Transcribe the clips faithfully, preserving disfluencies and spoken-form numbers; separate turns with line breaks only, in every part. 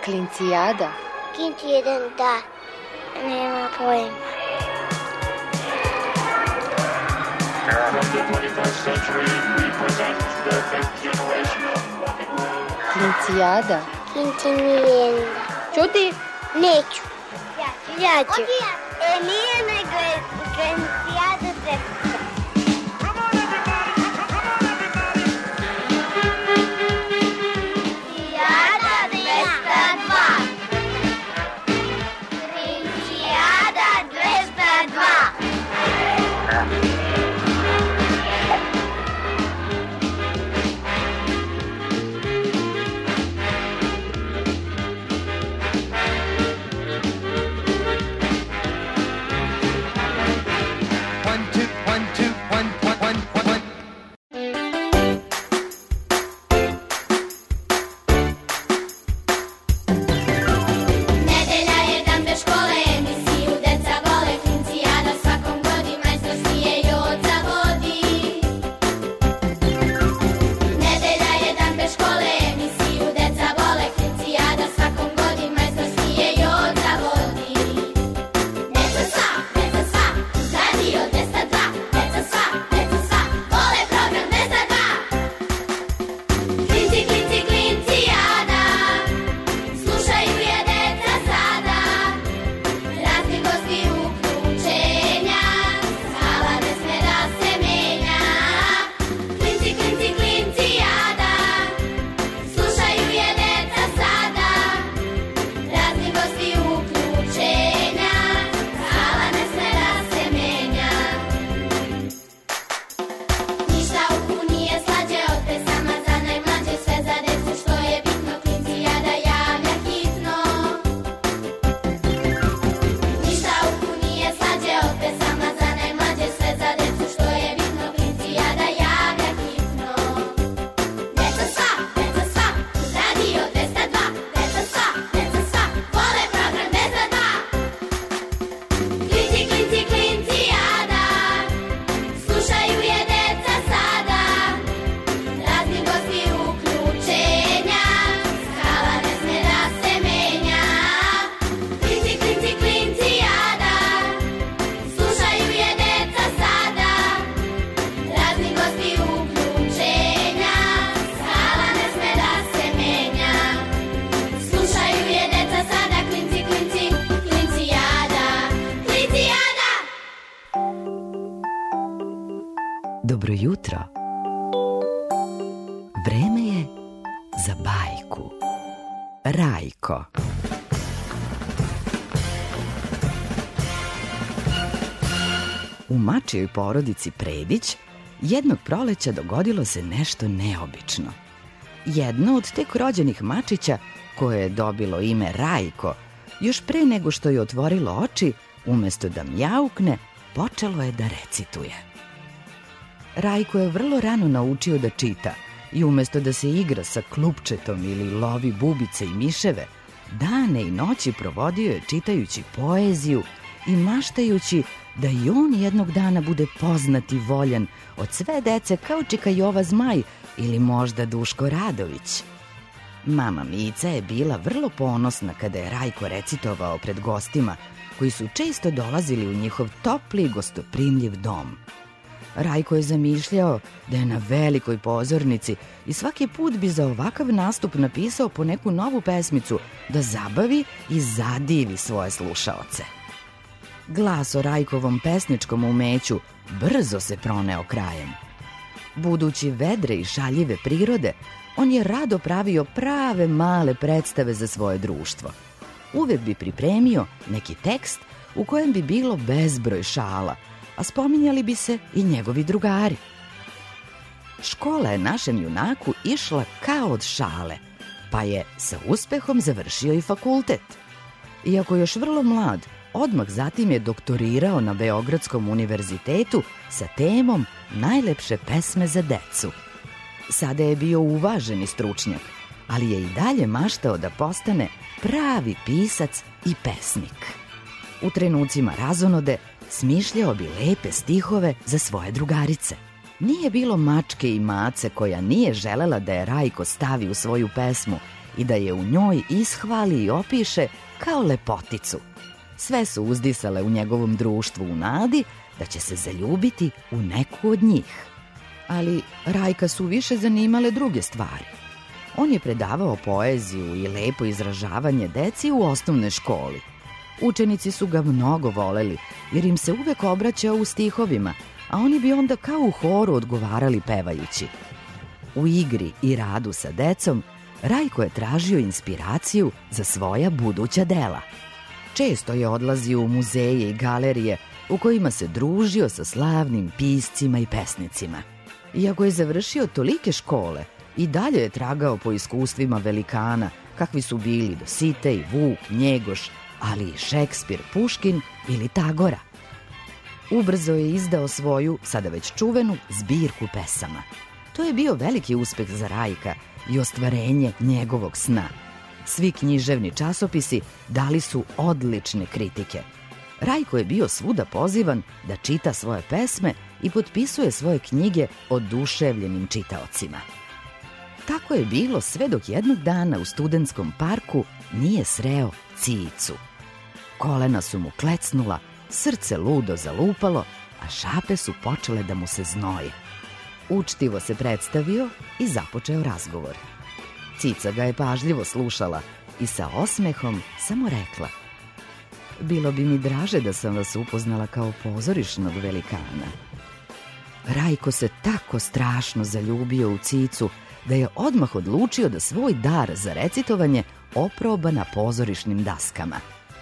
Klincijada.
Klinci jedan, da. Nema pojma.
Klincijada.
Klinci nije.
Ćuti.
Neću. Ja ću. Ja ću. E, nije nego je Klincijada dvesta.
Dobro jutro. Vreme je za bajku. Rajko. U mačijoj porodici Predić jednog proleća dogodilo se nešto neobično. Jedno od tek rođenih mačića, koje je dobilo ime Rajko, još pre nego što je otvorilo oči, umesto da mjaukne, počelo je da recituje. Rajko je vrlo rano naučio da čita i umesto da se igra sa klupčetom ili lovi bubice i miševe, dane i noći provodio je čitajući poeziju i maštajući da i on jednog dana bude poznat i voljan od sve dece kao Čika Jova Zmaj ili možda Duško Radović. Mama Mica je bila vrlo ponosna kada je Rajko recitovao pred gostima koji su često dolazili u njihov topli i gostoprimljiv dom. Rajko je zamišljao da je na velikoj pozornici i svaki put bi za ovakav nastup napisao po neku novu pesmicu da zabavi i zadivi svoje slušaoce. Glas o Rajkovom pesničkom umeću brzo se proneo krajem. Budući vedre i šaljive prirode, on je rado pravio prave male predstave za svoje društvo. Uvek bi pripremio neki tekst u kojem bi bilo bezbroj šala, a spominjali bi se i njegovi drugari. Škola je našem junaku išla kao od šale, pa je sa uspehom završio i fakultet. Iako još vrlo mlad, odmah zatim je doktorirao na Beogradskom univerzitetu sa temom najlepše pesme za decu. Sada je bio uvaženi stručnjak, ali je i dalje maštao da postane pravi pisac i pesnik. U trenucima razonode smišljao bi lepe stihove za svoje drugarice. Nije bilo mačke i mace koja nije želela da je Rajko stavi u svoju pesmu i da je u njoj ishvali i opiše kao lepoticu. Sve su uzdisale u njegovom društvu u nadi da će se zaljubiti u neku od njih. Ali Rajka su više zanimale druge stvari. On je predavao poeziju i lepo izražavanje deci u osnovnoj školi. Učenici su ga mnogo voleli, jer im se uvek obraćao u stihovima, a oni bi onda kao u horu odgovarali pevajući. U igri i radu sa decom, Rajko je tražio inspiraciju za svoja buduća dela. Često je odlazio u muzeje i galerije u kojima se družio sa slavnim piscima i pesnicima. Iako je završio tolike škole, i dalje je tragao po iskustvima velikana, kakvi su bili Dositej, Vuk, Njegoš, ali i Šekspir, Puškin ili Tagora. Ubrzo je izdao svoju, sada već čuvenu, zbirku pesama. To je bio veliki uspeh za Rajka i ostvarenje njegovog sna. Svi književni časopisi dali su odlične kritike. Rajko je bio svuda pozivan da čita svoje pesme i potpisuje svoje knjige oduševljenim čitaocima. Tako je bilo sve dok jednog dana u studentskom parku nije sreo Cicu. Kolena su mu klecnula, srce ludo zalupalo, a šape su počele da mu se znoje. Učtivo se predstavio i započeo razgovor. Cica ga je pažljivo slušala i sa osmehom samo rekla: bilo bi mi draže da sam vas upoznala kao pozorišnog velikana. Rajko se tako strašno zaljubio u Cicu da je odmah odlučio da svoj dar za recitovanje oproba na pozorišnim daskama.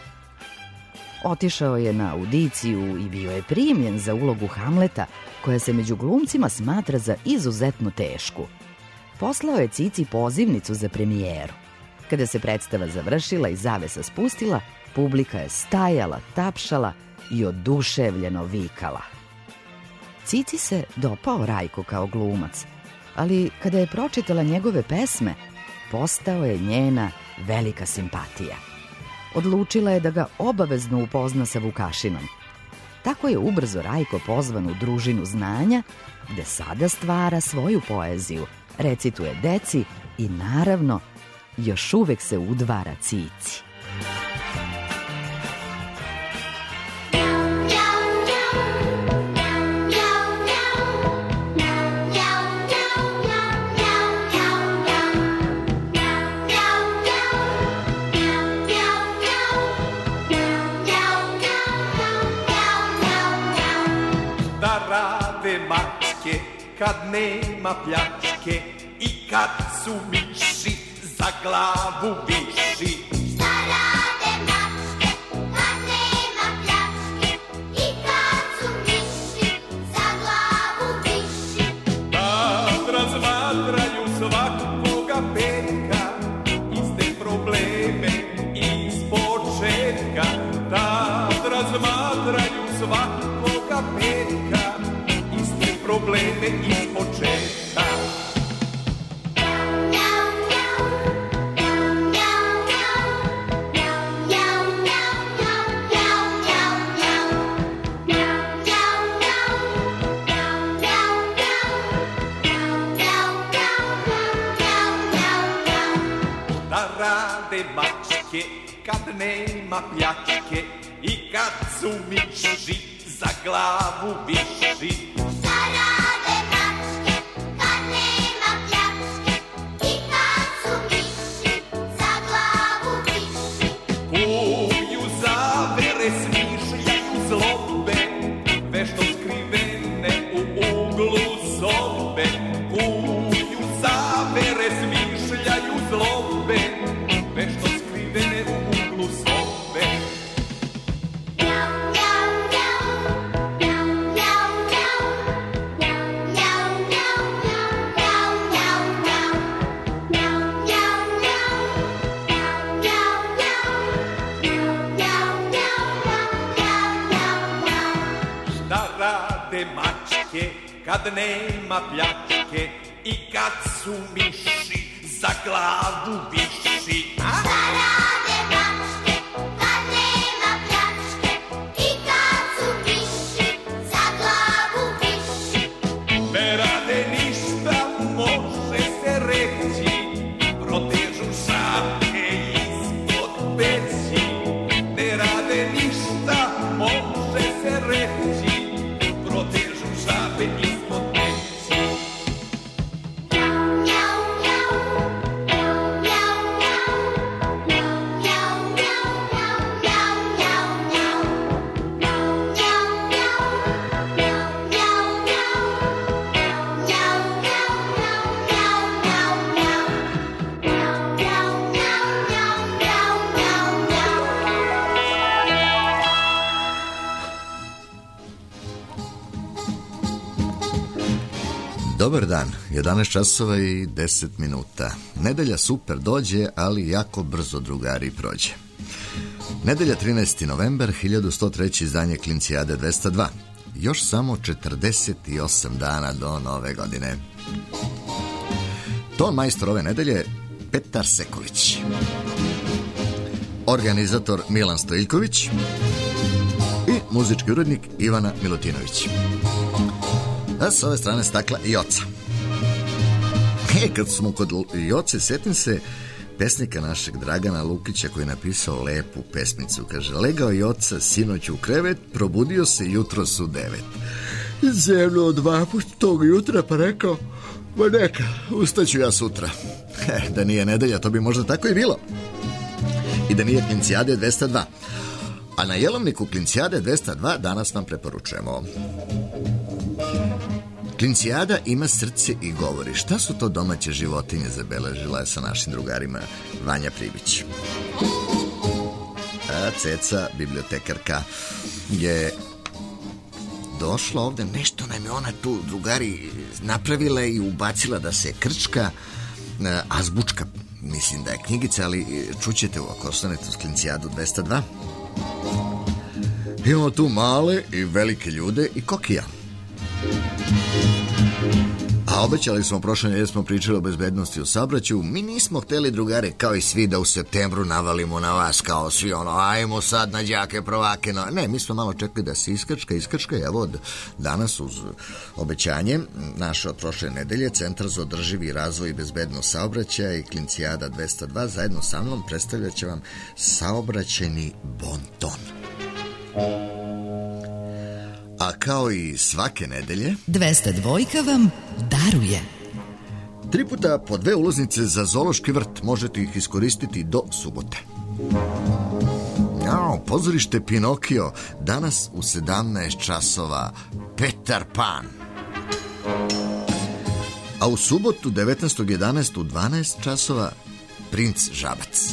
Otišao je na audiciju i bio je primljen za ulogu Hamleta, koja se među glumcima smatra za izuzetno tešku. Poslao je Cici pozivnicu za premijeru. Kada se predstava završila i zavesa spustila, publika je stajala, tapšala i oduševljeno vikala. Cici se dopao Rajko kao glumac, ali kada je pročitala njegove pesme, postao je njena velika simpatija. Odlučila je da ga obavezno upozna sa Vukašinom. Tako je ubrzo Rajko pozvan u družinu znanja, gde sada stvara svoju poeziju, recituje deci i naravno još uvek se udvara Cici.
Mačke, kad nema pljačke i kad su miši za glavu viši.
Šta rade mačke, kad nema pljačke i kad su miši za glavu viši?
Tad razmatraju svakoga petka, iste probleme iz početka. Tad razmatraju svakoga petka, probleme iz početka. Da rade mačke kad nema pljačke i kad su miši za glavu viši. Kad nema pljačke i kad su miši za glavu viši. A?
Šta rade mačke, kad nema pljačke i kad su miši za glavu viši?
Ne rade ništa, može se reći, protežu šape
Dobar dan, jedanaest časova i deset minuta. Nedelja super dođe, ali jako brzo, drugari, prođe. Nedelja trinaesti novembar, hiljadu sto treće izdanje Klincijade dvesta dva. Još samo četrdeset osam dana do nove godine. Ton majstor ove nedelje Petar Sekulić. Organizator Milan Stojiljković i muzički urednik Ivana Milutinović. A s ove strane stakla Joca. E, kad smo kod Joce, setim se pesnika našeg Dragana Lukića koji je napisao lepu pesmicu. Kaže, legao Joca sinoć u krevet, probudio se jutros u devet. Zemno dva put tog jutra pa rekao, ma neka, ustaću ja sutra. E, da nije nedelja, to bi možda tako i bilo. I da nije Klincijade dvesta dva. A na jelovniku Klincijade dvesta dva danas vam preporučujemo. Klincijada ima srce i govori. Šta su to domaće životinje, zabeležila je sa našim drugarima Vanja Pribić. A Ceca, bibliotekarka, je došla ovde, nešto nam je ona tu, drugari, napravila i ubacila da se krčka azbučka, mislim da je knjigica, ali čućete ako ostanete uz Klincijadu dvesta dva. Imamo tu male i velike ljude i kokija. A obećali smo prošle nedelje, smo pričali o bezbednosti u saobraćaju. Mi nismo hteli, drugare, kao i svi, da u septembru navalimo na vas kao svi ono, ajmo sad na đake prvake. No. Ne, mi smo malo čekali da se iskrčka, iskrčka. Evo od danas uz obećanje naše od prošle nedelje Centar za održivi razvoj i bezbednost saobraćaja i Klincijada dvesta dva zajedno sa mnom predstavljat će vam saobraćajni bonton. A kao i svake nedelje,
dvesta dva vam daruje.
Tri puta po dve ulaznice za zoološki vrt, možete ih iskoristiti do subote. Jao, pozorište Pinokio, danas u sedamnaest časova, Petar Pan. A u subotu devetnaestog jedanaestog u dvanaest časova, Princ Žabac.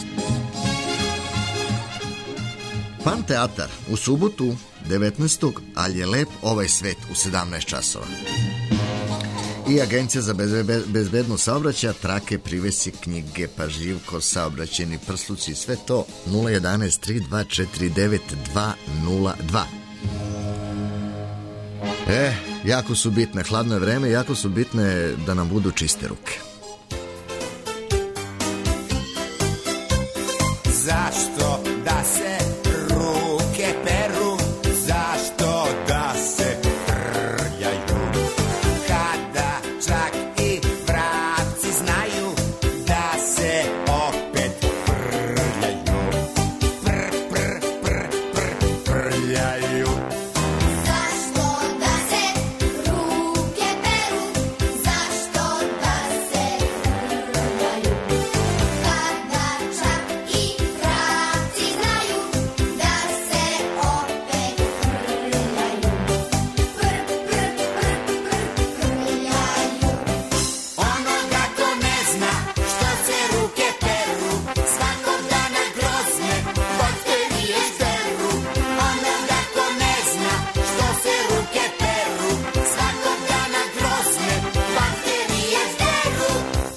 Pan teatar u subotu devetnaestog ali je lep ovaj svet u sedamnaest časova. I Agencija za bezbednost saobraćaja, trake, privesi, knjige, pažljivko, saobraćajni prsluci, sve to nula jedanaest tri dva četiri devet dva nula dva. E, jako su bitne, hladno je vreme, jako su bitne da nam budu čiste ruke.
Zašto da se ruke peru, zašto da se prljaju, kada čak i vrapci znaju da se opet prljaju, pr, pr, pr, pr, prljaju.
Zašto da se ruke peru, zašto da se prljaju, kada čak i vrapci znaju da se opet prljaju, pr, pr, pr, pr, prljaju.
Onoga ko ne zna što se ruke peru, svakog dana grozne bakterije žderu. Onoga ko ne zna što se ruke peru, svakog dana grozne bakterije žderu.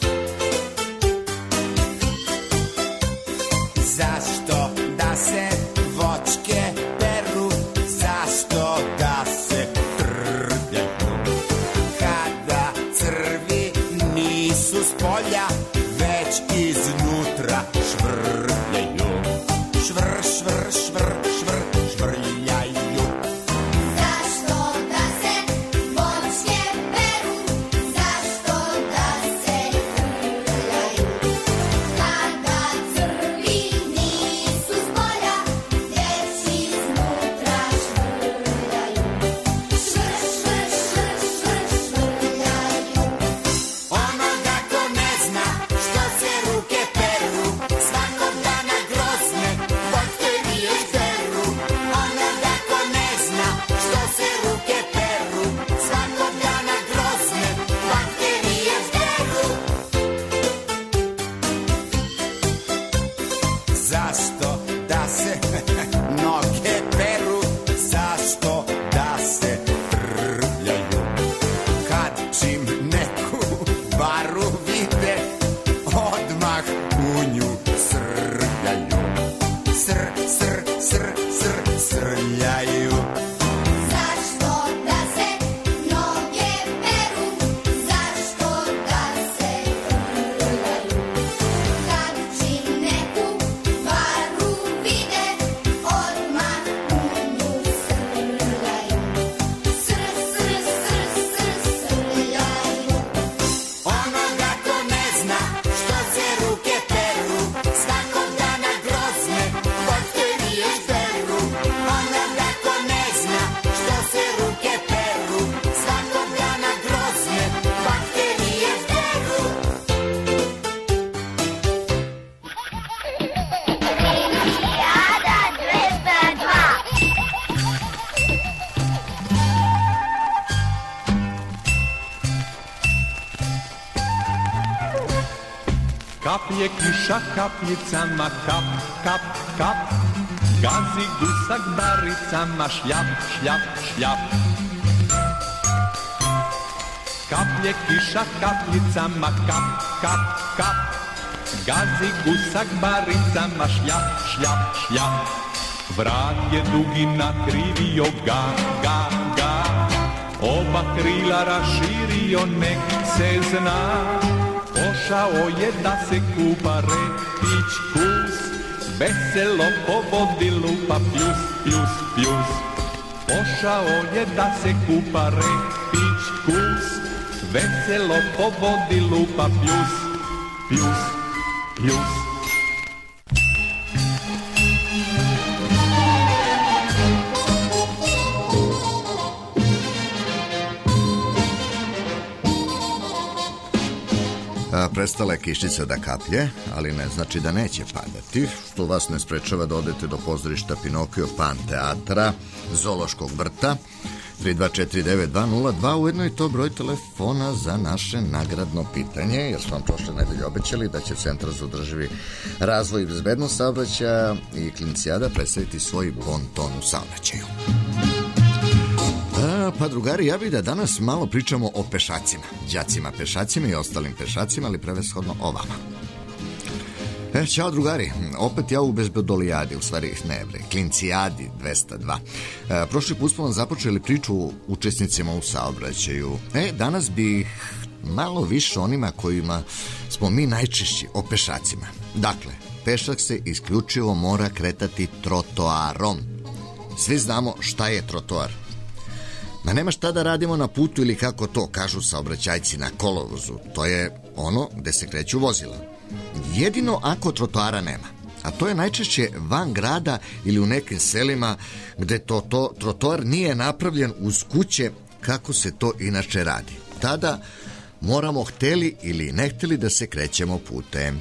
Zašto da se voćke peru, zašto da se trljaju, kada crvi nisu s polja, već iznutra švrljaju, švr, švr, švr, švr, švrljaju.
Zašto da se voćke peru, zašto da se trljaju, kada crvi nisu s polja, već iznutra švrljaju, švr, švr, švr, švr, švrljaju.
Onoga ko ne zna
Kaplje kiša kapljicama, kap, kap, kap. Gazi gusak baricama, šljap, šljap, šljap. Kaplje kiša kapljicama, kap, kap, kap. Gazi gusak baricama, šljap, šljap, šljap. Vrat je dugi nakrivio, ga, ga, ga. Oba krila raširio, nek se zna. Pošao je da se kupa repić kus, veselo po vodi lupa pljus, pljus, pljus. Pošao je da se kupa repić kus, veselo po vodi lupa pljus, pljus, pljus.
Prestala je kišnica da kaplje, ali ne znači da neće padati, što vas ne sprečava da odete do pozorišta Pinokio Pan teatra, Zoološkog vrta, tri dva četiri devet dva nula dva, ujedno i to broj telefona za naše nagradno pitanje, jer smo vam prošle nedelje obećali da će Centar za održivi razvoj i bezbednost saobraćaja i Klincijada predstaviti svoj bon ton u saobraćaju. Pa drugari, ja bih da danas malo pričamo o pešacima, đacima pešacima i ostalim pešacima, ali prevashodno o vama. E, ćao drugari, opet ja u bezbedolijadi, u stvari ne bre, Klincijadi dvesta dva. E, prošli put smo vam započeli priču o učesnicima u saobraćaju. E, danas bih malo više onima kojima smo mi najčešći, o pešacima. Dakle, pešak se isključivo mora kretati trotoarom. Svi znamo šta je trotoar. Ma nema šta da radimo na putu ili kako to kažu saobraćajci na kolovozu. To je ono gde se kreću vozila. Jedino ako trotoara nema. A to je najčešće van grada ili u nekim selima gde to, to trotoar nije napravljen uz kuće kako se to inače radi. Tada moramo hteli ili ne hteli da se krećemo putem.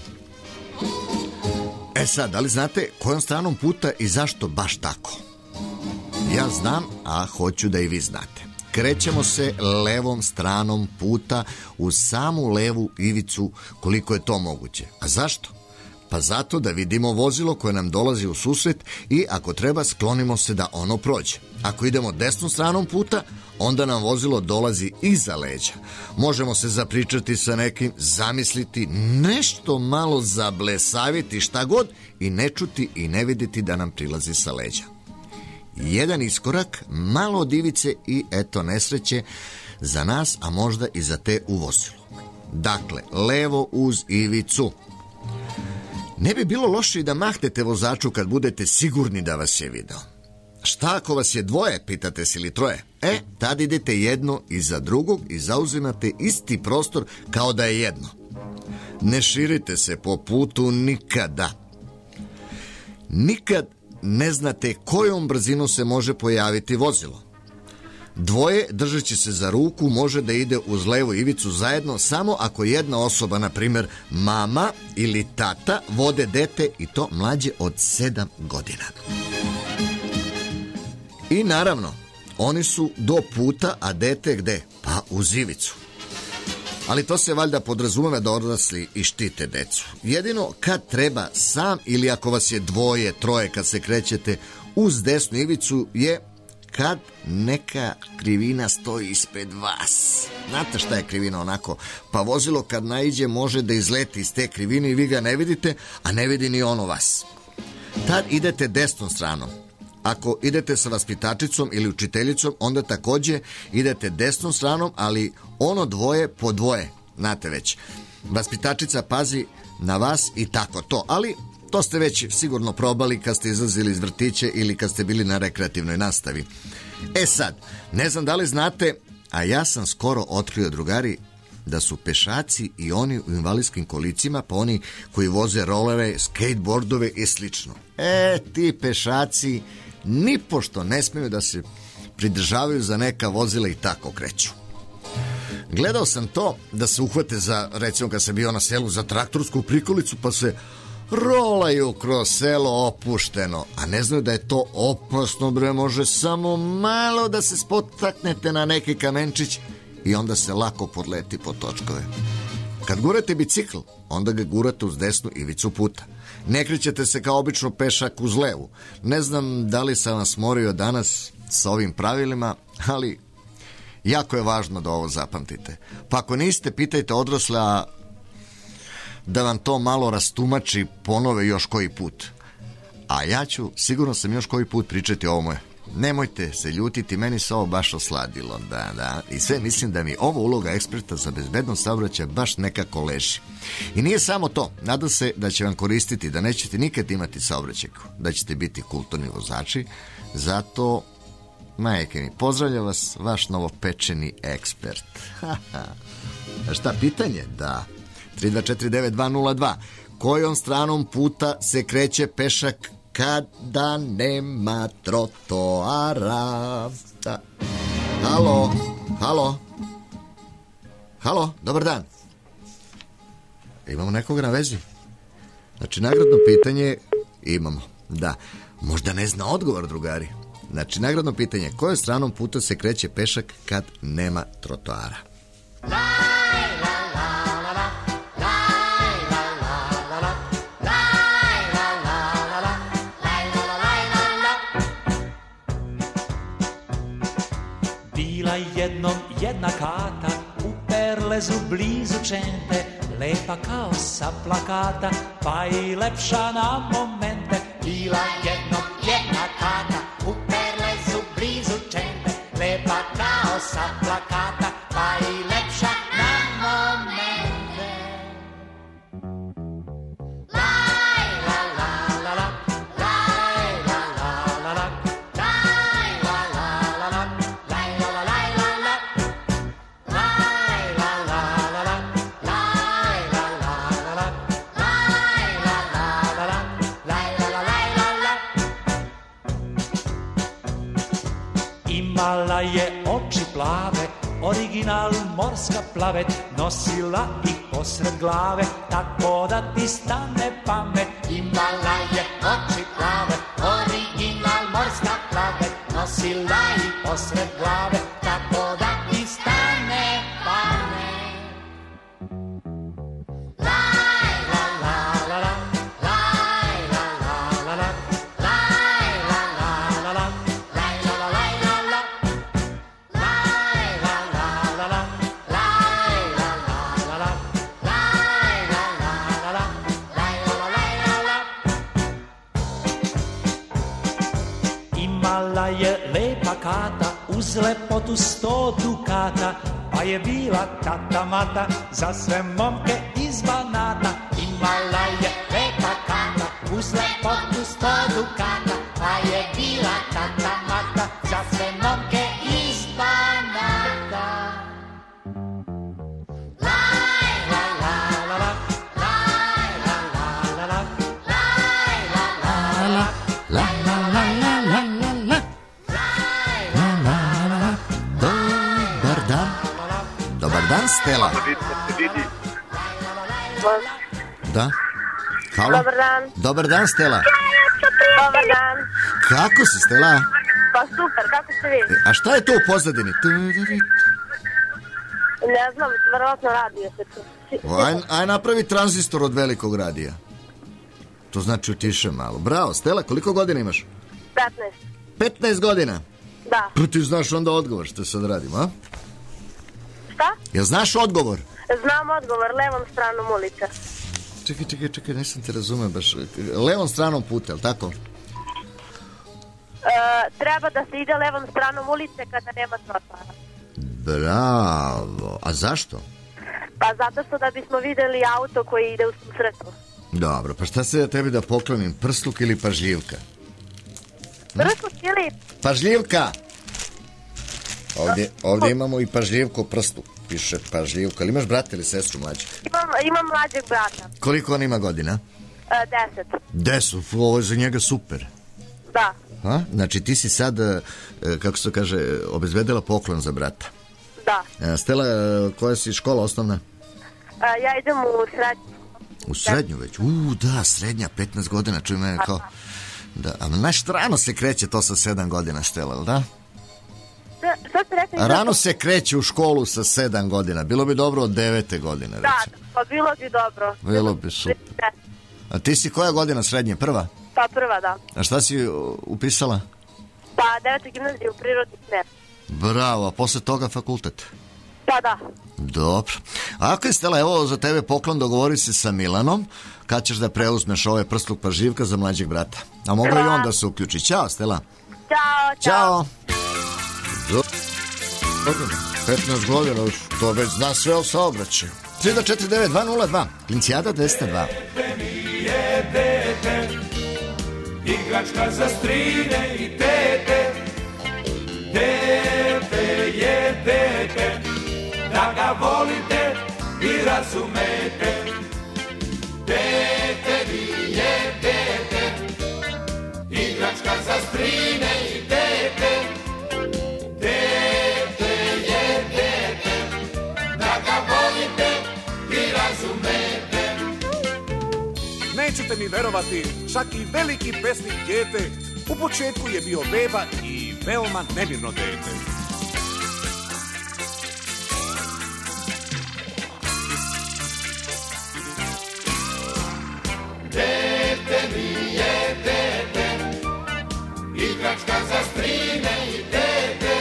E sad, da li znate kojom stranom puta i zašto baš tako? Ja znam, a hoću da i vi znate. Krećemo se levom stranom puta uz samu levu ivicu koliko je to moguće. A zašto? Pa zato da vidimo vozilo koje nam dolazi u susret i ako treba sklonimo se da ono prođe. Ako idemo desnom stranom puta, onda nam vozilo dolazi iza leđa. Možemo se zapričati sa nekim, zamisliti, nešto malo zablesaviti, šta god i ne čuti i ne vidjeti da nam prilazi sa leđa. Jedan iskorak, malo od ivice i eto nesreće za nas, a možda i za te u vozilu. Dakle, levo uz ivicu. Ne bi bilo loše i da mahnete vozaču kad budete sigurni da vas je video. Šta ako vas je dvoje, pitate se, ili troje? E, tad idete jedno iza drugog i zauzimate isti prostor kao da je jedno. Ne širite se po putu nikada. Nikad ne znate kojom brzinom se može pojaviti vozilo. Dvoje, držeći se za ruku, može da ide uz levu ivicu zajedno samo ako jedna osoba, na primjer mama ili tata, vode dete i to mlađe od sedam godina. I naravno, oni su do puta, a dete gde? Pa uz ivicu. Ali to se valjda podrazumeva da odrasli i štite decu. Jedino kad treba sam ili ako vas je dvoje, troje kad se krećete uz desnu ivicu je kad neka krivina stoji ispred vas. Znate šta je krivina onako? Pa vozilo kad naiđe može da izleti iz te krivine i vi ga ne vidite, a ne vidi ni ono vas. Tad idete desnom stranom. Ako idete sa vaspitačicom ili učiteljicom, onda takođe idete desnom stranom, ali ono dvoje po dvoje, znate već. Vaspitačica pazi na vas i tako to, ali to ste već sigurno probali kad ste izlazili iz vrtića ili kad ste bili na rekreativnoj nastavi. E sad, ne znam da li znate, a ja sam skoro otkrio, drugari, da su pešaci i oni u invalidskim kolicima, pa oni koji voze rolere, skateboardove i slično. E, ti pešaci nipošto ne smeju da se pridržavaju za neka vozila i tako kreću. Gledao sam to da se uhvate za, recimo kad sam bio na selu, za traktorsku prikolicu pa se rolaju kroz selo opušteno, a ne znaju da je to opasno, bre, može samo malo da se spotaknete na neki kamenčić i onda se lako podleti po točkove. Kad gurate bicikl, onda ga gurate uz desnu ivicu puta. Ne krećete se kao obično pešak uz levu. Ne znam da li sam vas morio danas sa ovim pravilima, ali jako je važno da ovo zapamtite. Pa ako niste, pitajte odrasla da vam to malo rastumači, ponove još koji put. A ja ću, sigurno sam još koji put pričati o ovome. Nemojte se ljutiti, meni se ovo baš osladilo, da, da. I sve mislim da mi ova uloga eksperta za bezbednost saobraćaja baš nekako leži. I nije samo to, nadam se da će vam koristiti, da nećete nikad imati saobraćajku, da ćete biti kulturni vozači, zato, majke mi, pozdravlja vas vaš novopečeni ekspert. A šta, pitanje? Da. tri dva četiri devet dva nula dva. Kojom stranom puta se kreće pešak kada nema trotoara? Da. Halo, halo, halo, dobar dan. Imamo nekoga na vezi? Znači, nagradno pitanje imamo, da. Možda ne zna odgovor, drugari. Znači, nagradno pitanje, kojom stranom puta se kreće pešak kad nema trotoara?
Bila jednom jedna kata u Perlezu blizu Čente, lepa kao sa plakata, pa i lepša na momente. Bila jednom jedna kata u Perlezu blizu Čente, lepa kao sa plakata, pa i lepša na momente. Imala je oči plave, original morska plavet, nosila ih posred glave, tako da ti stane pamet. Imala je oči plave, original morska plavet, nosila ih posred glave, tako da ti stane pamet. Je lepa kata uz lepotu sto dukata, pa je bila tata mata za sve momke iz Banata. Imala je lepa kata uz lepotu sto dukata, pa je bila tata mata za sve momke iz Banata.
Dobar dan, Stela. Da? Halo?
Dobar dan.
Dobar dan, Stela.
Dobar dan.
Kako si, Stela?
Pa super, kako ste vi?
A šta je to u pozadini?
Ne znam, verovatno radio se tu.
Aj, aj napravi tranzistor od velikog radija. To znači utiše malo. Bravo, Stela, koliko godina imaš?
petnaest.
petnaest godina?
Da.
Pa ti znaš onda odgovor što sad radim, a?
Šta?
Jel znaš odgovor?
Znam odgovor, levom stranom ulica.
Čekaj, čekaj, čekaj, nisam te razume baš. Levom stranom puta, jel tako?
E, treba da se ide levom stranom ulice kada nema trotoara.
Bravo. A zašto?
Pa zato što da bismo videli auto koji ide u susretu.
Dobro, pa šta se da tebi da poklonim? Prsluk ili pažljivka?
Prsluk ili?
Pažljivka! Ovdje, ovdje imamo i pažljivku prstu. Piše pažljivka. Ali imaš brata ili sestru mlađe?
Imam, imam mlađeg brata.
Koliko on ima godina?
E, deset.
Deset, ovo je za njega super.
Da.
A? Znači ti si sad, kako se to kaže, obezbedila poklon za brata.
Da.
Stela, koja si škola osnovna?
E, ja idem u srednju.
U srednju već? U, da, srednja, petnaest godina, čuj mene kao... Da, a nešto rano se kreće to sa sedam godina, Stela, da?
Šta Šta ste rekli?
Rano se kreće u školu sa sedam godina. Bilo bi dobro od devete godine,
Da,
recimo.
pa bilo bi dobro.
Bilo bi super. A ti si koja godina srednje? Prva?
Pa prva, da.
A šta si uh, upisala?
Pa deveta gimnazija u prirodni smer.
Bravo, a posle toga fakultet?
Pa da.
Dobro. A ako je, Stela, evo za tebe poklon, dogovori se sa Milanom kad ćeš da preuzmeš ovaj prsluk paživka za mlađeg brata. A mogla i on da se uključi. Ćao, Stela.
Ćao,
Ćao. petnaest godina, to već zna sve o saobraćaju. tri do četiri devet dva nula dva, Klincijada dvesta dva.
Je dete, igračka za strine i tete. Dete je dete, da ga volite i razumete. Dete mi je dete, igračka za strine i tete. Dete je dete, da ga volite i razumete.
Nećete mi verovati, čak i veliki pesnik Gete u početku je bio beba i veoma nemirno dete.
Dete mi je dete, igračka za strine i tete.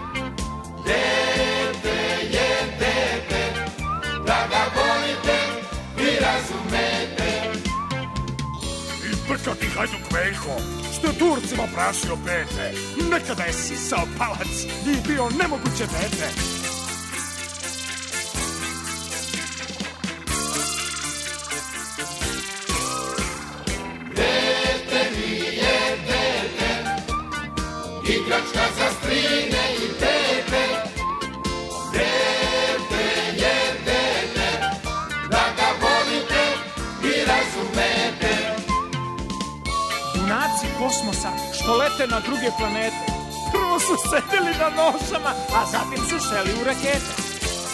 Dete je dete, da ga volite i razumete.
Brčo ti hajduk Veljko, što je Turcima prašio pete. Nekada je sisao palac i bio nemoguće dete.
Dete mi je dete, igračka za strine i tete. Dete je dete, da ga volite i razumete.
Junaci kosmosa što lete na druge planete, prvo su sedeli na nošama, a zatim su šeli u rakete.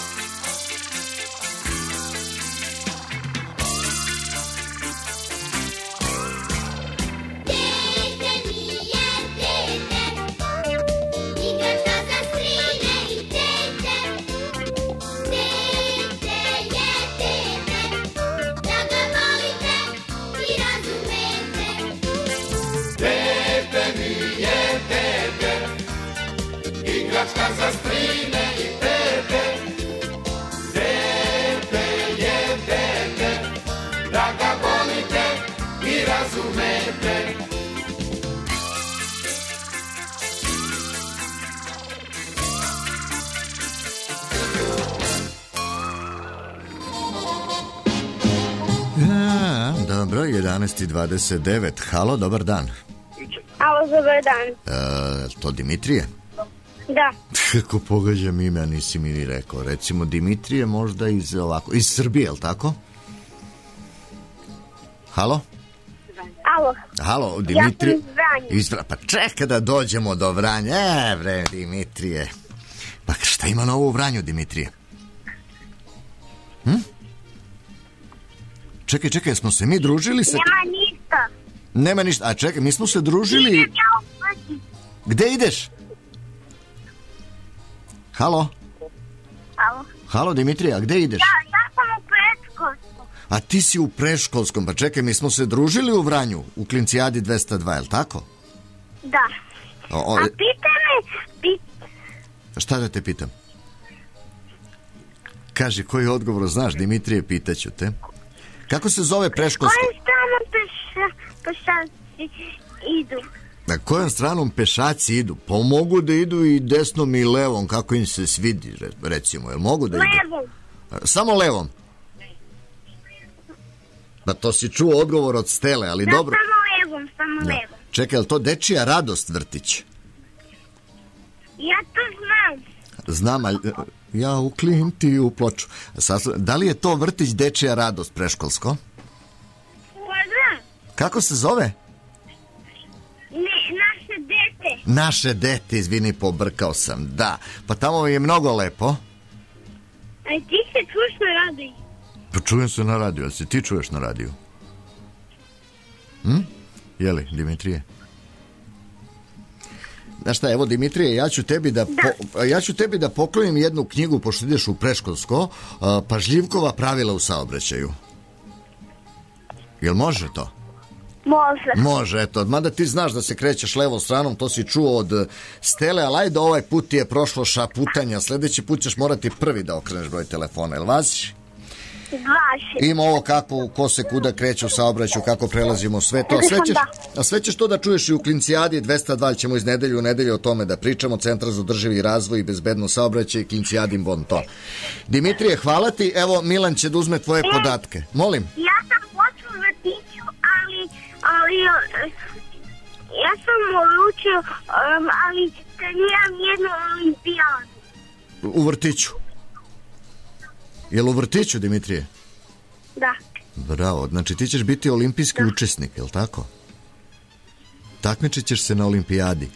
Igračka za strine i tete. Dete je dete, da ga volite i razumete.
Ja, dobro, jedanaest i dvadeset devet. Halo, dobar dan.
Alo, dobar dan.
E, to Dimitrije?
Da.
Kako pogađam ime, a nisi mi ni rekao. Recimo Dimitrije možda iz ovako, iz Srbije, je li tako? Halo?
Alo.
Halo, Dimitrije.
Ja sam iz Vranja.
Iz Vranja. Pa čekaj da dođemo do Vranja. E, bre, Dimitrije. Pa šta ima novo u Vranju, Dimitrije? Hm? Čekaj, čekaj, smo se mi družili sa...
Nema ništa.
Nema ništa. A čekaj, mi smo se družili...
Idem ja u vrti.
Gde ideš? Halo?
Alo.
Halo, Dimitrije, a gde ideš?
Ja, ja sam u predškolskom.
A ti si u predškolskom, pa čekaj, mi smo se družili u Vranju, u Klincijadi dvesta dva, je li tako?
Da.
O, o,
A pita me, pit...
šta da te pitam? Kaži, koji odgovor znaš, Dimitrije, pitaću te. Kako se zove predškolsko?
Kojim stranom peša, pešaci idu?
Na kojom stranom pešaci idu? Pa mogu da idu i desnom i levom, kako im se svidi, recimo. Jel mogu da idu?
Levom.
Samo levom? Pa to si čuo odgovor od Stele, ali
Da,
dobro.
samo levom, samo
Da.
levom.
Čekaj, je li to Dečija radost vrtić?
Ja to znam.
Znam, ali ja u Klinti u Ploču. Saslu... Da li je to vrtić Dečija radost preškolsko?
Pa da.
Kako se zove?
Ne, naše dete.
Naše dete, izvini, pobrkao sam, da. Pa tamo je mnogo lepo.
A ti se čuš na radiju?
Pa čujem se na radiju, a se ti čuješ na radiju? Hm? Jeli, Dimitrije? Znaš šta, evo Dimitrije, ja ću tebi da, po, ja ću tebi da poklonim jednu knjigu, pošto ideš u predškolsko, a, Pažljivkova pravila u saobraćaju. Jel može to?
Može.
Može, eto, mada ti znaš da se krećeš levom stranom, to si čuo od Stele, ali ajde, ovaj put ti je prošlo šaputanja, sledeći put ćeš morati prvi da okreneš broj telefona, jel važi?
Važi.
Ima ovo kako, ko se kuda kreće u saobraćaju, kako prelazimo sve to, a sve ćeš, a sve ćeš to da čuješ i u Klincijadi dvesta dva, ćemo iz nedelju u nedelju o tome da pričamo, Centar za održivi razvoj i bezbedno saobraćaj, Klincijadin bon ton. Dimitrije, hvala ti, evo Milan će da uzme tvoje podatke, molim.
Ja sam počeo u vrtiću, ali, ali ja sam odlučio, um, ali treniram jednu olimpijadu.
U vrtiću. Jel u vrtiću, Dimitrije?
Da.
Bravo, znači ti ćeš biti olimpijski da. učesnik, jel tako? Takmičit ćeš se na olimpijadi.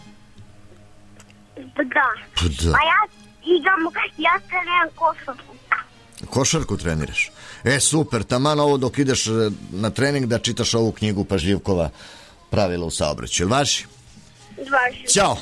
Da.
Pa da.
A ja igram, ja treniram košarku.
Košarku treniraš? E, super, taman ovo dok ideš na trening da čitaš ovu knjigu Pažljivkova pravila u saobraćaju. Važi?
Važi.
Ćao.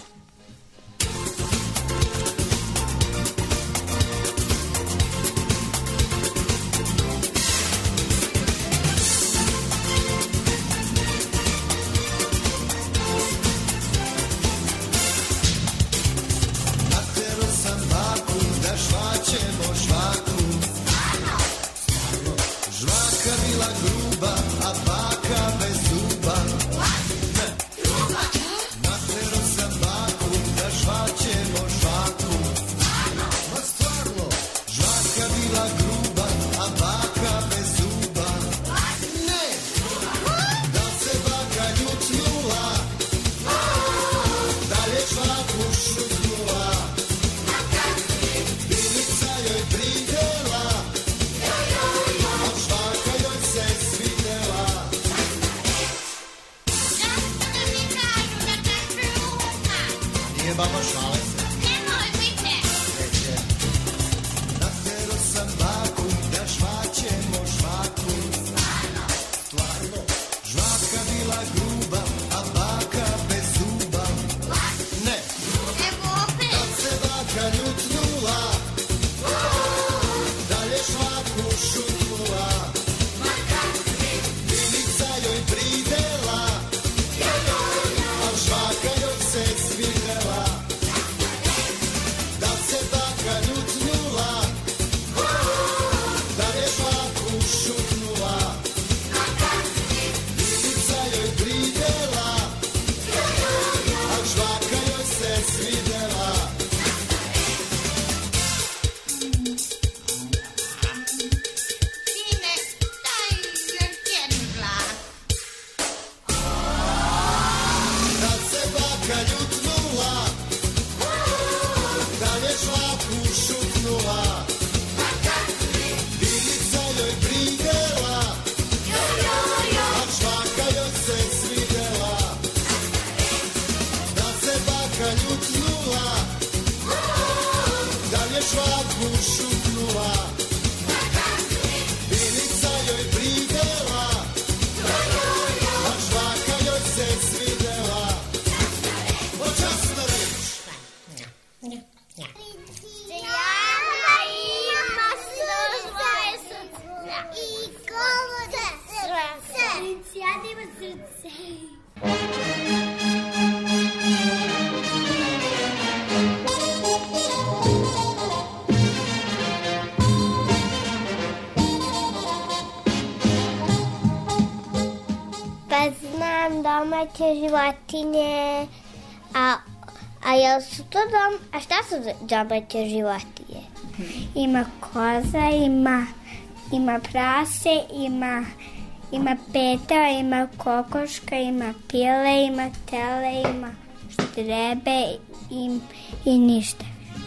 Domaće životinje, a, a jel su to dom, a šta su domaće životinje? Ima koza, ima, ima prase, ima, ima peta, ima kokoška, ima pile, ima tele, ima štrebe i, i ništa.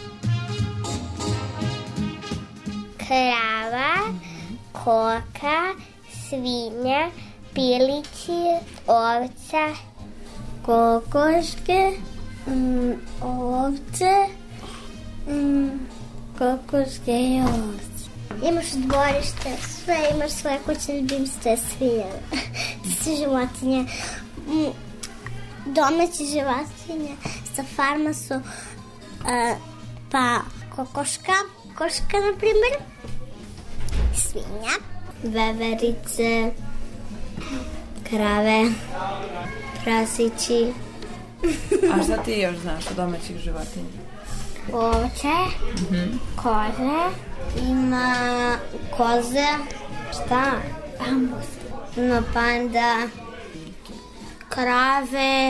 Krava, koka, svinja, pilići, ovca, kokoške, mm, ovce, mm, kokoške i ovce. Imaš dvorište, sve, imaš svoje kućne ljubimce, svinje, sve životinje, mm, domaće životinje, Sa farma su uh, pa kokoška, koška na primjer, svinja, veverice, krave, prasići.
A šta ti još znaš od domaćih životinja?
Ovče, mm-hmm. koze, ima koze, šta? Bambus. Ima panda, krave,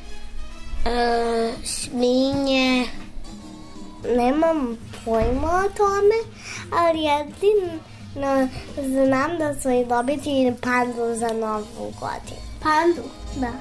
e, svinje. Nemam pojma o tome, ali jedino znam da smo i dobiti pandu za novu godinu. Pandu? Da.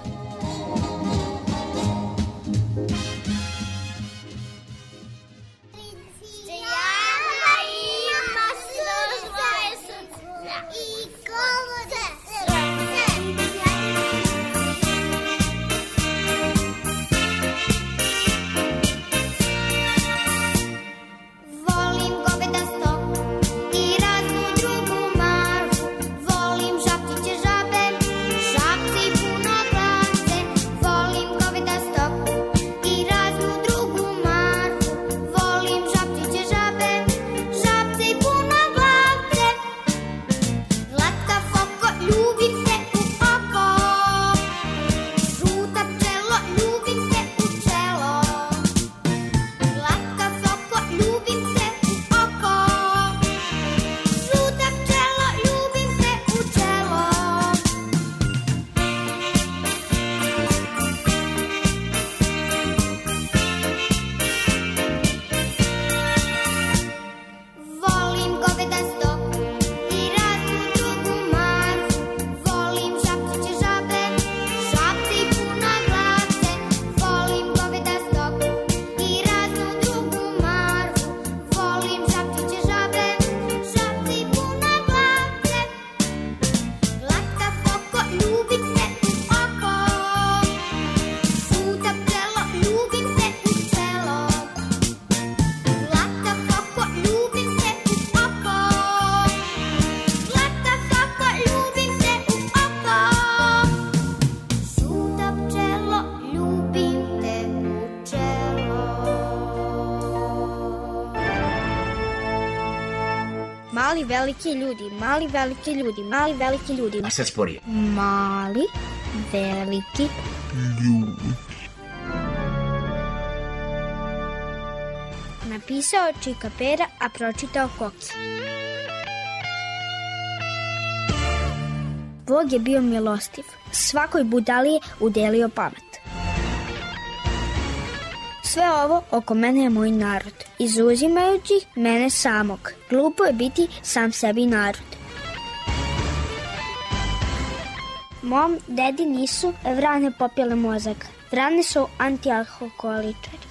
Mali veliki ljudi, mali veliki ljudi, mali veliki ljudi.
A sad sporije.
Mali veliki ljudi. Napisao Čika Pera, a pročitao Koki. Bog je bio milostiv. Svakoj budali je udelio pamet. Sve ovo oko mene je moj narod, izuzimajući mene samog. Glupo je biti sam sebi narod. Mom dedi nisu vrane popile mozak. Vrane su antialkoholičari.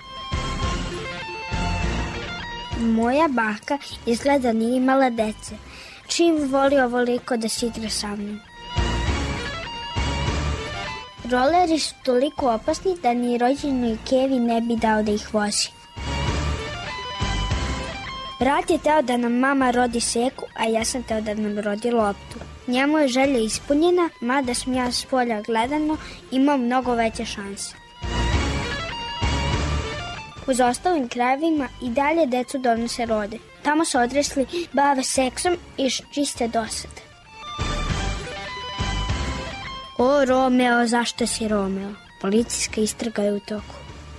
Moja baka izgleda nije imala dece. Čim voli ovoliko da se igra sa mnom. Roleri su toliko opasni da ni rođenoj Kevi ne bi dao da ih vozi. Brat je teo da nam mama rodi seku, a ja sam teo da nam rodi loptu. Njemu je želja ispunjena, mada sam ja s polja gledano imao mnogo veće šanse. Uz ostalim krajevima i dalje decu donose rode. Tamo se odrasli bave seksom i čiste dosade. O, Romeo, zašto si Romeo? Policijska istraga je u toku.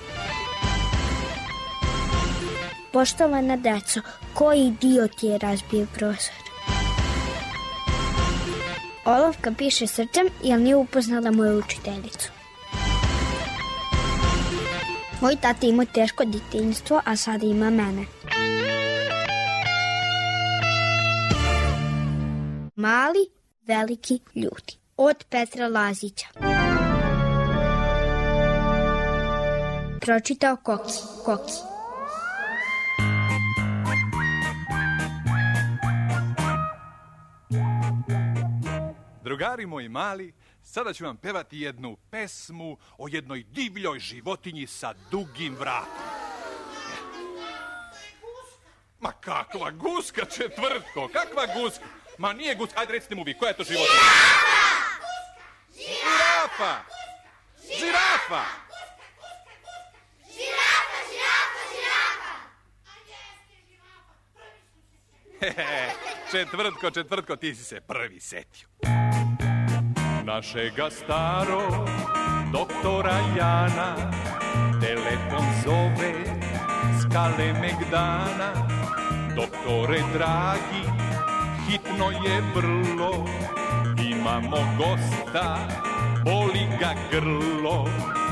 Poštovana deco, koji idiot je razbio prozor? Olovka piše srcem jer nije upoznala moju učiteljicu. Moj tata ima teško djetinjstvo, a sada ima mene. Mali, veliki ljudi. Od Petra Lazića. Pročitao Koki. Koki.
Drugari moji mali, sada ću vam pevati jednu pesmu o jednoj divljoj životinji sa dugim vratom. Ma kakva guska, četvrtko, kakva guska? Ma nije guska, ajde recite mu vi, koja je to životinja? Žirafa! Žirafa! Četvrtko, četvrtko, ti si se prvi setio. Našega staro doktora Jana telefon zove s Kalemegdana. Doktore dragi, hitno je vrlo, imamo gosta, boli ga grlo.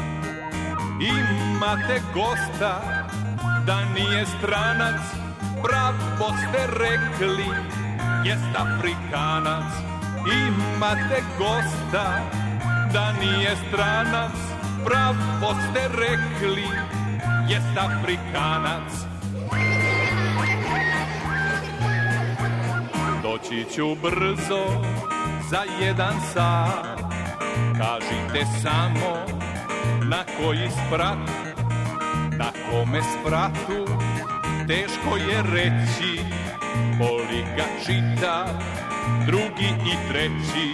Imate gosta, da nije stranac, pravo ste rekli, jest Afrikanac. Imate gosta, da nije stranac, pravo ste rekli, jest Afrikanac. Doći ću brzo, za jedan sat, kažite samo na koji sprat. Na kome spratu, teško je reći, boli ga čita, drugi i treći.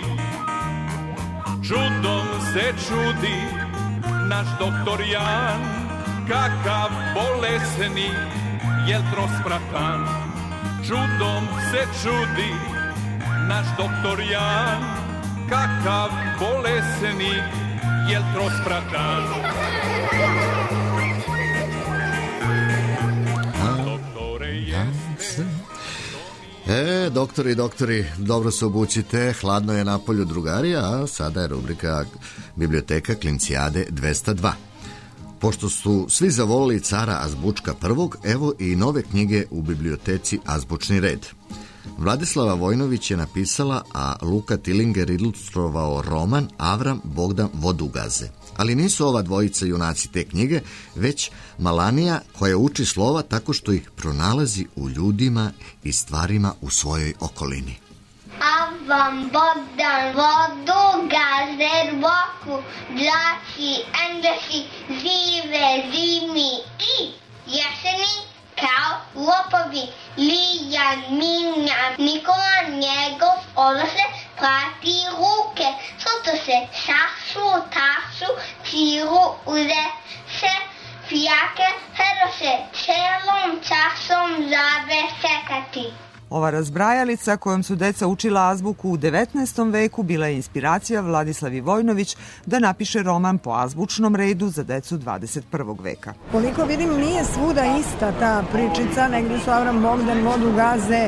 Čudom se čudi naš doktor Jan, kakav bolesni, jel trospratan. Čudom se čudi naš doktor Jan, kakav bolesni, jel trospratan.
E, doktori, doktori, dobro se obučite, hladno je napolju drugari, a sada je rubrika Biblioteka Klincijade dvesta dva. Pošto su svi zavolili cara Azbučka prvog, evo i nove knjige u biblioteci Azbučni red. Vladislava Vojnović je napisala, a Luka Tilinger ilustrovao roman Avram Bogdan Vodugaze. Ali nisu ova dvojica junaci te knjige, već Malanija koja uči slova tako što ih pronalazi u ljudima i stvarima u svojoj okolini.
Avram Bogdan Vodugaze, Boku, Đaci, Englesi, zive, zimi i jeseni kao lopovi. Lijan, Minjan, Nikola, njegov odnose prati ruke. Soto se šašu, tašu, ciru, uze se fijake, hero se celom časom zave sekati.
Ova razbrajalica kojom su deca učila azbuku u devetnaestom veku bila je inspiracija Vladislavi Vojnović da napiše roman po azbučnom redu za decu dvadeset prvog veka.
Koliko vidim, nije svuda ista ta pričica, negde su Avram Bogdan Vodugaze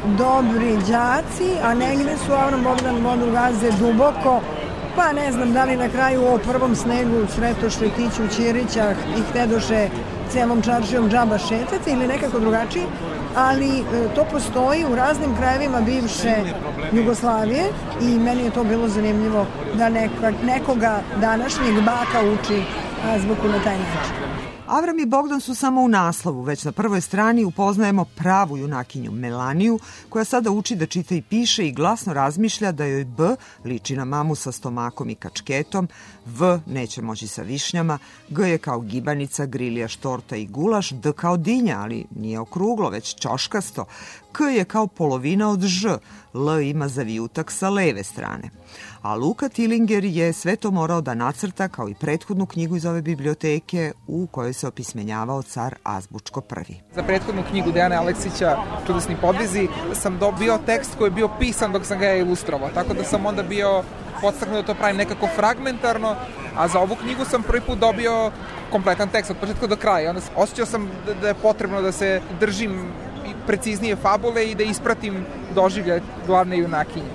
dobri đaci, a negde su Avram Bogdan Vodugaze duboko, pa ne znam da li na kraju u prvom snegu sretoše Tiću Ćirića i hdedoše celom čaršijom džaba šetati ili nekako drugačiji, ali e, to postoji u raznim krajevima bivše Jugoslavije i meni je to bilo zanimljivo da neka, nekoga današnjeg baka uči azbuku na taj način.
Avram i Bogdan su samo u naslovu, već na prvoj strani upoznajemo pravu junakinju Melaniju, koja sada uči da čita i piše i glasno razmišlja da joj B liči na mamu sa stomakom i kačketom, V neće moći sa višnjama, G je kao gibanica, grilija, štorta i gulaš, D kao dinja, ali nije okruglo, već ćoškasto, K je kao polovina od Ž, L ima zavijutak sa leve strane. A Luka Tilinger je sve to morao da nacrta kao i prethodnu knjigu iz ove biblioteke u kojoj se opismenjavao car Azbučko prvi.
Za prethodnu knjigu Dejana Aleksića Čudesni podvizi sam dobio tekst koji je bio pisan dok sam ga ja ilustrovao, tako da sam onda bio podstaknut da to pravim nekako fragmentarno, a za ovu knjigu sam prvi put dobio kompletan tekst od početka do kraja. Onda osjećao sam da, da je potrebno da se držim preciznije fabule i da ispratim doživljaj glavne junakinje.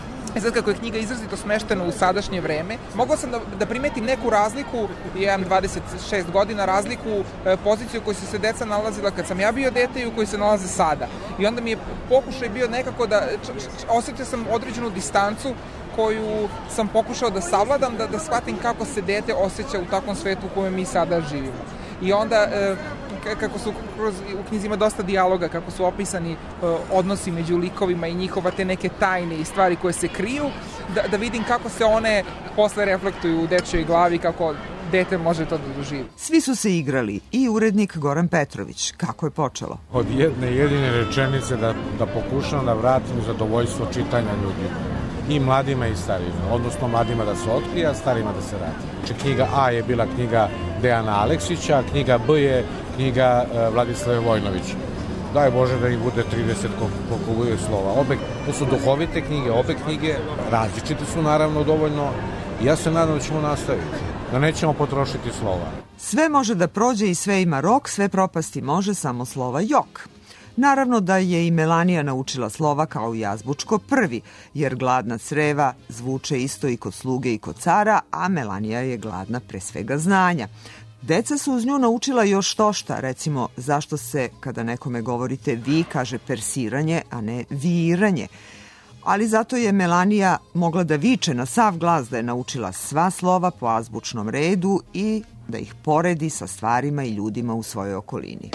E sad, kako je knjiga izrazito smeštena u sadašnje vreme, mogao sam da, da primetim neku razliku, ja imam dvadeset šest godina, razliku e, poziciju u kojoj su se deca nalazila kad sam ja bio dete i u kojoj se nalaze sada. I onda mi je pokušaj bio nekako da, č, č, osjetio sam određenu distancu koju sam pokušao da savladam, da, da shvatim kako se dete osjeća u takvom svetu u kojem mi sada živimo. I onda, e, kako su kroz, u knjizi ima dosta dijaloga, kako su opisani e, odnosi među likovima i njihova te neke tajne i stvari koje se kriju, da, da vidim kako se one posle reflektuju u dečjoj glavi, kako dete može to da doživi.
Svi su se igrali, i urednik Goran Petrović. Kako je počelo?
Od jedne jedine rečenice da, da pokušam da vratim zadovoljstvo čitanja ljudima. I mladima i starima, odnosno mladima da se otkrije, a starima da se vrati. Znači, knjiga A je bila knjiga Dejana Aleksića, knjiga B je knjiga uh, Vladislave Vojnović. daj Bože da ih bude trideset koliko, koliko bude slova. Obe, to su duhovite knjige, obe knjige različite su naravno dovoljno i ja se nadam da ćemo nastaviti, da nećemo potrošiti slova.
Sve može da prođe i sve ima rok, sve propasti može, samo slova jok. Naravno da je i Melanija naučila slova kao i azbučko prvi, jer gladna creva zvuče isto i kod sluge i kod cara, a Melanija je gladna pre svega znanja. Deca su uz nju naučila još to šta, recimo zašto se kada nekome govorite vi kaže persiranje, a ne viranje. Ali zato je Melanija mogla da viče na sav glas da je naučila sva slova po azbučnom redu i da ih poredi sa stvarima i ljudima u svojoj okolini.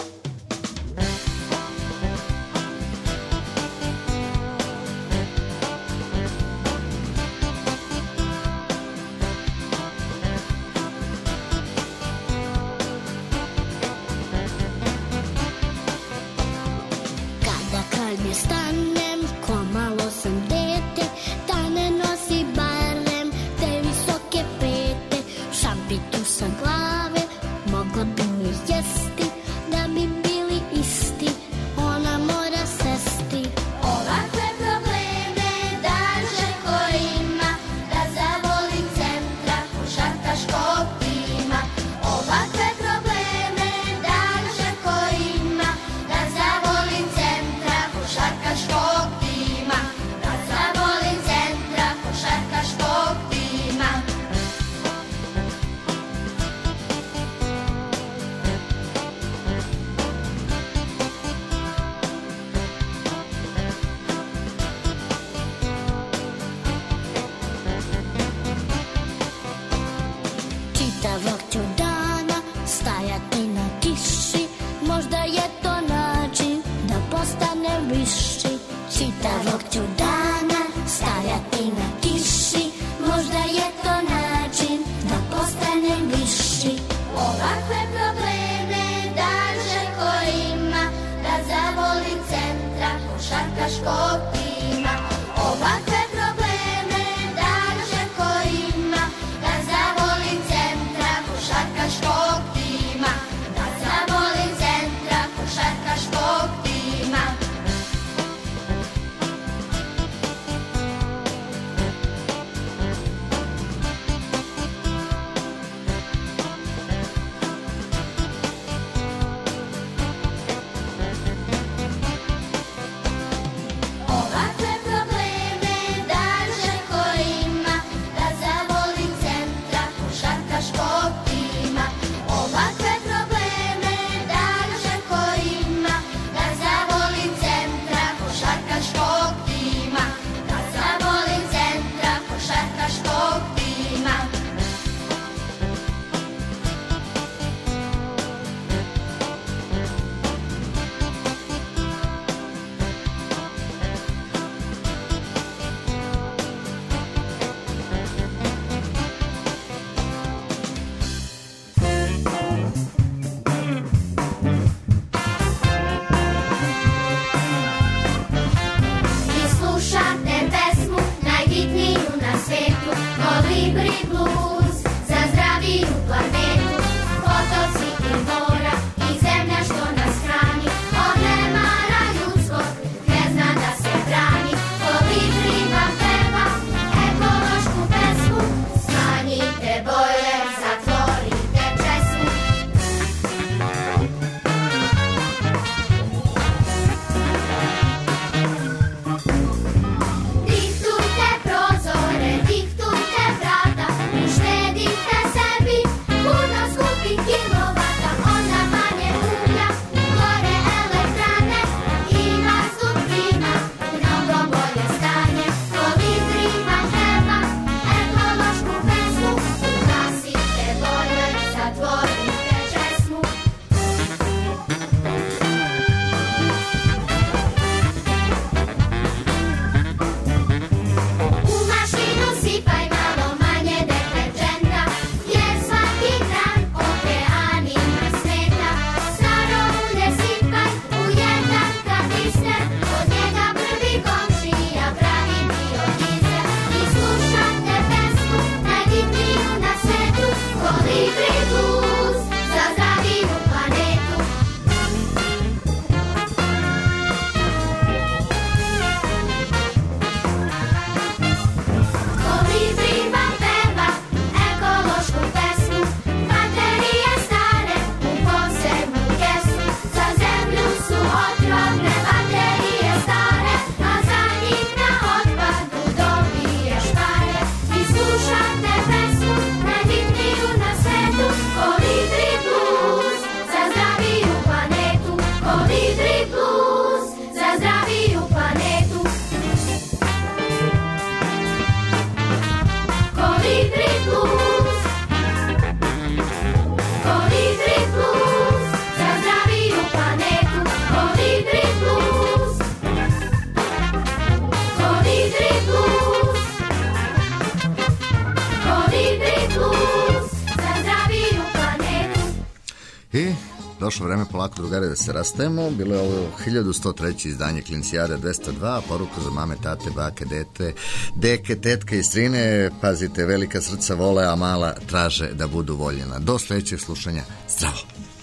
Sa glave mogla bi mi jesti da bi
došlo vreme polako, drugare, da se rastajemo. Bilo je ovo hiljadu sto treće izdanje Klincijade dvesta dva, poruka za mame, tate, bake, dete, deke, tetke i strine. Pazite, velika srca vole, a mala traže da budu voljena. Do sledećeg slušanja. Zdravo!